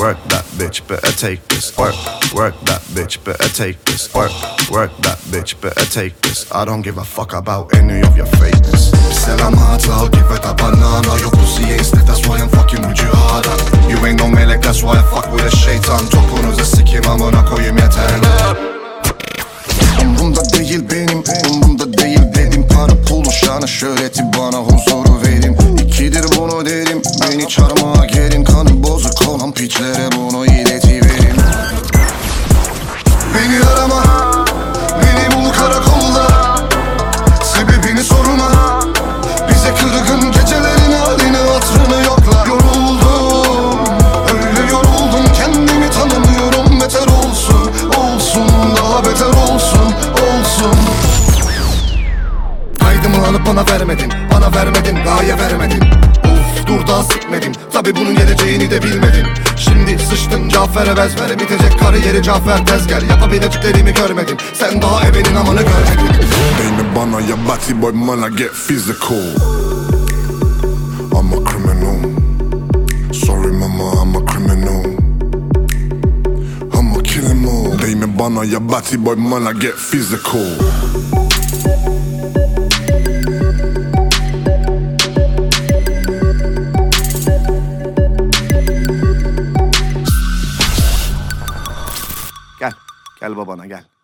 work that bitch, better take this. Work that bitch, better take this. Work that bitch, better take this. I don't give a fuck about any of your fakeness. Selam hard, I'll give it a banana. Your pussy ain't stiff, that's why I'm fucking with you harder. You ain't no melek, that's why I fuck with a şeytan. Topunuzu sikeyim amına koyayım yeter lan. Umrumda değil benim, umrumda değil dedim. Para pulu şanı şöhreti bana huzuru verin. İkidir bunu derim, beni çarmıha gelin. Kanım bozuk olan piçlere bunu iletiverin. Beni arama, beni bul karakolda. Sebebini sorma, bize kırgın gecelerin halini hatırını yokla. Yoruldum, öyle yoruldum, kendimi tanımıyorum. Beter olsun, olsun, daha beter olsun, olsun. Kaydımı alıp bana vermedin, gaye vermedin. Uf, dur daha sikmedim, tabi bunun geleceğini de bilmedim. Şimdi sıçtın Cafer'e bezvere, bitecek kariyeri Cafer tez gel. Yapabileceklerimi görmedin, sen daha ebenin amını görmedin. Değme bana ya batty boy, man I get physical. I'm a criminal. Sorry mama, I'm a criminal. I'm a kill 'em all. Değme bana ya batty boy, man I get physical. Gel babana gel.